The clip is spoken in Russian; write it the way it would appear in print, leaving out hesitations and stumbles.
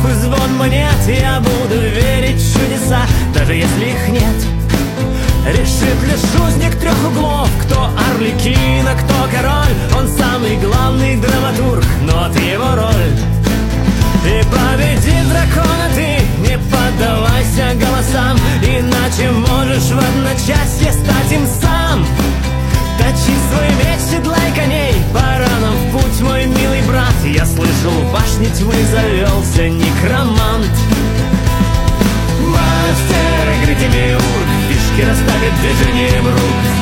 и звон монет. Я буду верить в чудеса, даже если их нет. Решит лишь узник трех углов, кто Арлекин, а кто король. Он самый главный драматург, но от его роль. И победи дракона ты, не поддавайся голосам, иначе можешь в одночасье стать им сам. Точи свой меч, седлай коней, пора нам в путь, мой милый брат. Я слышал, в башне тьмы завелся некромант. Мастер игры Демиург фишки расставит движением рук.